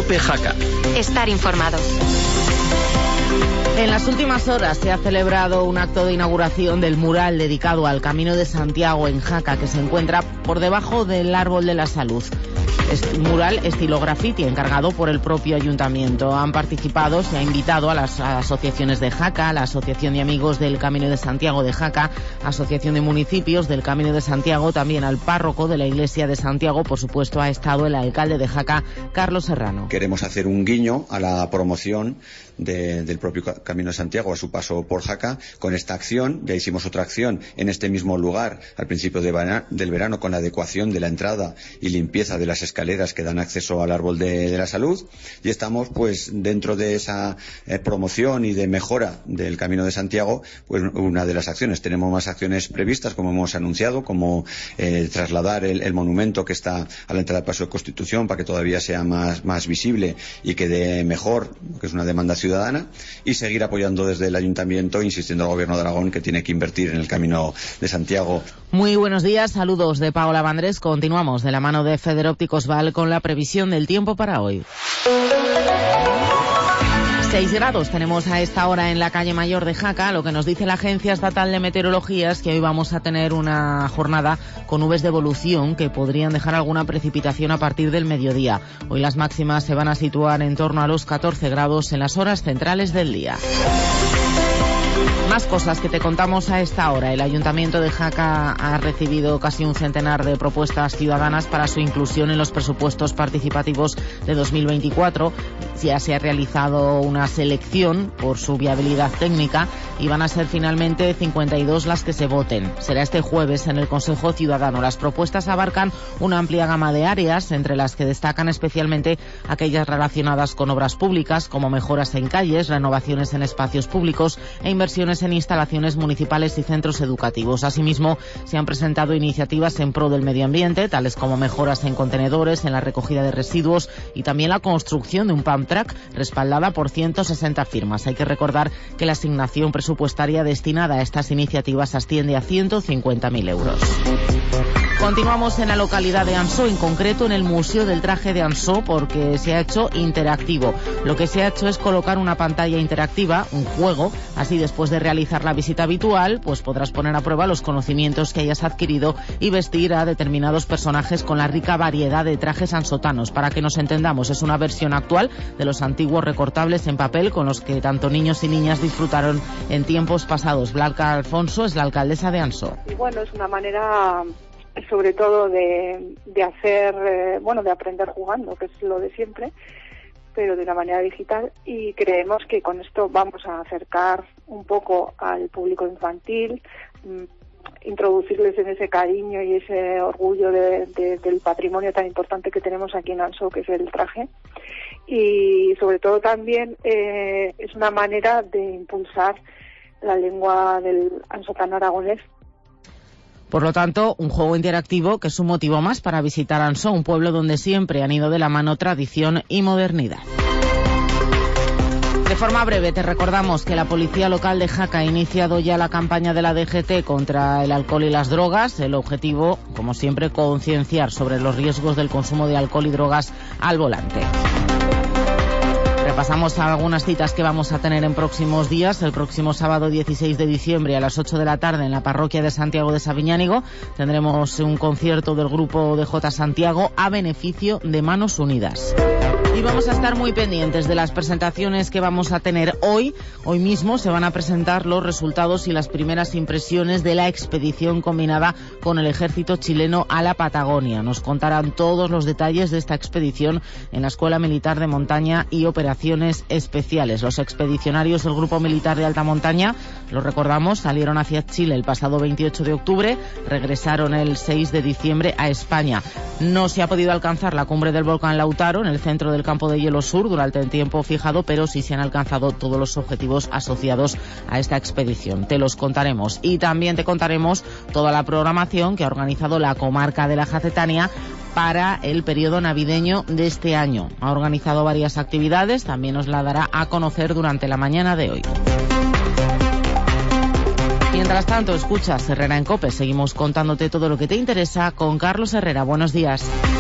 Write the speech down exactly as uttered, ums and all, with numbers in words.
COPE Jaca. Estar informado. En las últimas horas se ha celebrado un acto de inauguración del mural dedicado al Camino de Santiago en Jaca, que se encuentra por debajo del Árbol de la Salud. Es un mural estilo graffiti encargado por el propio ayuntamiento. Han participado, se ha invitado a las asociaciones de Jaca, la Asociación de Amigos del Camino de Santiago de Jaca, Asociación de Municipios del Camino de Santiago, también al párroco de la Iglesia de Santiago. Por supuesto, ha estado el alcalde de Jaca, Carlos Serrano. Queremos hacer un guiño a la promoción de, del propio Camino de Santiago a su paso por Jaca con esta acción. Ya hicimos otra acción en este mismo lugar al principio de vana, del verano con la adecuación de la entrada y limpieza de las escaleras que dan acceso al Árbol de, de la Salud, y estamos pues dentro de esa eh, promoción y de mejora del Camino de Santiago, pues una de las acciones. Tenemos más acciones previstas, como hemos anunciado, como eh, trasladar el, el monumento que está a la entrada del Paso de Constitución para que todavía sea más, más visible y quede mejor, que es una demanda ciudadana, y seguir apoyando desde el Ayuntamiento, insistiendo al Gobierno de Aragón que tiene que invertir en el Camino de Santiago. Muy buenos días, saludos de Paola Vandrés. Continuamos de la mano de Federópticos Val con la previsión del tiempo para hoy. seis grados tenemos a esta hora en la calle Mayor de Jaca. Lo que nos dice la Agencia Estatal de Meteorología es que hoy vamos a tener una jornada con nubes de evolución que podrían dejar alguna precipitación a partir del mediodía. Hoy las máximas se van a situar en torno a los catorce grados en las horas centrales del día. Más cosas que te contamos a esta hora. El Ayuntamiento de Jaca ha recibido casi un centenar de propuestas ciudadanas para su inclusión en los presupuestos participativos de dos mil veinticuatro. Ya se ha realizado una selección por su viabilidad técnica y van a ser finalmente cincuenta y dos las que se voten. Será este jueves en el Consejo Ciudadano. Las propuestas abarcan una amplia gama de áreas, entre las que destacan especialmente aquellas relacionadas con obras públicas, como mejoras en calles, renovaciones en espacios públicos e inversiones en instalaciones municipales y centros educativos. Asimismo, se han presentado iniciativas en pro del medio ambiente, tales como mejoras en contenedores, en la recogida de residuos y también la construcción de un pump track respaldada por ciento sesenta firmas. Hay que recordar que la asignación presupuestaria destinada a estas iniciativas asciende a ciento cincuenta mil euros. Continuamos en la localidad de Ansó, en concreto en el Museo del Traje de Ansó, porque se ha hecho interactivo. Lo que se ha hecho es colocar una pantalla interactiva, un juego, así después de realizar la visita habitual, pues podrás poner a prueba los conocimientos que hayas adquirido y vestir a determinados personajes con la rica variedad de trajes ansotanos. Para que nos entendamos, es una versión actual de los antiguos recortables en papel con los que tanto niños y niñas disfrutaron en tiempos pasados. Blanca Alfonso es la alcaldesa de Ansó. Y bueno, es una manera sobre todo de, de hacer, eh, bueno, de aprender jugando, que es lo de siempre, pero de una manera digital, y creemos que con esto vamos a acercar un poco al público infantil, mmm, introducirles en ese cariño y ese orgullo de, de, del patrimonio tan importante que tenemos aquí en Ansó, que es el traje, y sobre todo también eh, es una manera de impulsar la lengua del ansotano aragonés. Por lo tanto, un juego interactivo que es un motivo más para visitar Ansó, un pueblo donde siempre han ido de la mano tradición y modernidad. De forma breve, te recordamos que la Policía Local de Jaca ha iniciado ya la campaña de la D G T contra el alcohol y las drogas. El objetivo, como siempre, concienciar sobre los riesgos del consumo de alcohol y drogas al volante. Repasamos algunas citas que vamos a tener en próximos días. El próximo sábado dieciséis de diciembre a las ocho de la tarde en la parroquia de Santiago de Sabiñánigo tendremos un concierto del grupo D J Santiago a beneficio de Manos Unidas. Y vamos a estar muy pendientes de las presentaciones que vamos a tener hoy. Hoy mismo se van a presentar los resultados y las primeras impresiones de la expedición combinada con el ejército chileno a la Patagonia. Nos contarán todos los detalles de esta expedición en la Escuela Militar de Montaña y Operaciones Especiales. Los expedicionarios del Grupo Militar de Alta Montaña, lo recordamos, salieron hacia Chile el pasado veintiocho de octubre, regresaron el seis de diciembre a España. No se ha podido alcanzar la cumbre del volcán Lautaro en el centro del campo de hielo sur durante el tiempo fijado, pero sí se han alcanzado todos los objetivos asociados a esta expedición. Te los contaremos y también te contaremos toda la programación que ha organizado la comarca de la Jacetania para el periodo navideño de este año. Ha organizado varias actividades, también nos la dará a conocer durante la mañana de hoy. Mientras tanto, escuchas Herrera en COPE. Seguimos contándote todo lo que te interesa con Carlos Herrera. Buenos días.